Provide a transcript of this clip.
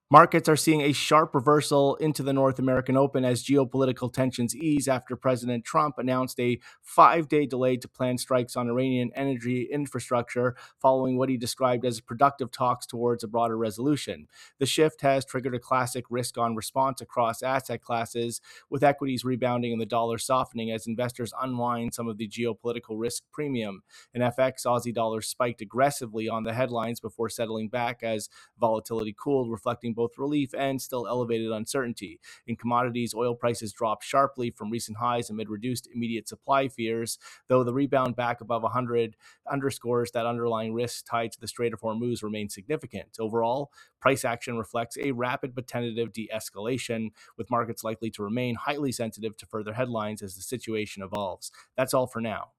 Markets are seeing a sharp reversal into the North American Open as geopolitical tensions ease after President Trump announced a 5 day delay to planned strikes on Iranian energy infrastructure following what he described as productive talks towards a broader resolution. The shift has triggered a classic risk on response across asset classes, with equities rebounding and the dollar softening as investors unwind some of the geopolitical risk premium. In FX, Aussie dollars spiked aggressively on the headlines before settling back as volatility cooled, reflecting both relief and still elevated uncertainty. In commodities, oil prices dropped sharply from recent highs amid reduced immediate supply fears, though the rebound back above 100 underscores that underlying risks tied to the Strait of Hormuz remain significant. Overall, price action reflects a rapid but tentative de-escalation, with markets likely to remain highly sensitive to further headlines as the situation evolves. That's all for now.